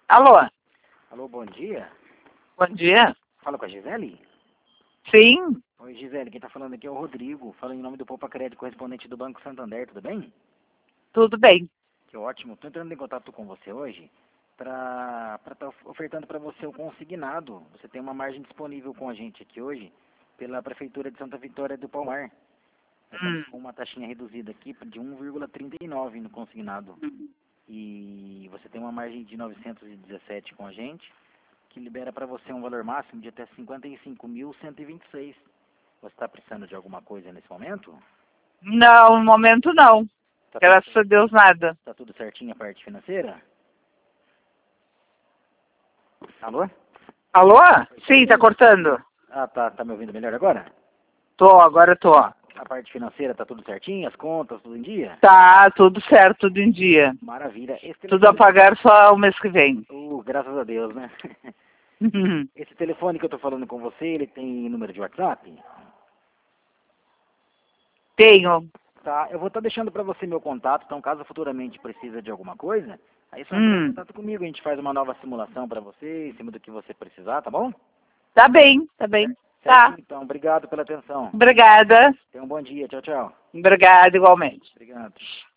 Alô? Alô, bom dia. Bom dia. Fala com a Gisele? Sim, Oi, Gisele, quem tá falando aqui é o Rodrigo. Fala em nome do Poupa Crédito, correspondente do Banco Santander, tudo bem? tudo bem. Que ótimo. Tô entrando em contato com você hoje para estar ofertando para você o consignado. Você tem uma margem disponível com a gente aqui hoje pela Prefeitura de Santa Vitória do Palmar. Nós estamos com uma taxinha reduzida aqui de 1,39 no consignado. E você tem uma margem de 917 com a gente, que libera para você um valor máximo de até 55.126. Você está precisando de alguma coisa nesse momento? Não, no momento não. Tá Graças a Deus, nada. Tá tudo certinho a parte financeira? Alô? Alô? Sim, tá cortando? Ah, tá me ouvindo melhor agora? Agora tô. A parte financeira tá tudo certinho, as contas, tudo em dia? Tá, tudo certo, tudo em dia. Maravilha. Tudo a pagar só o mês que vem. Graças a Deus, né? Esse telefone que eu tô falando com você, ele tem número de WhatsApp? Tenho. Tá, eu vou estar deixando para você meu contato, então caso futuramente precisa de alguma coisa, aí só entra em contato comigo, a gente faz uma nova simulação para você, em cima do que você precisar, tá bom? Tá bem, tá bem. Tá. Certo, então, obrigado pela atenção. Obrigada. Tenha um bom dia, tchau, tchau. Obrigada igualmente. Obrigado.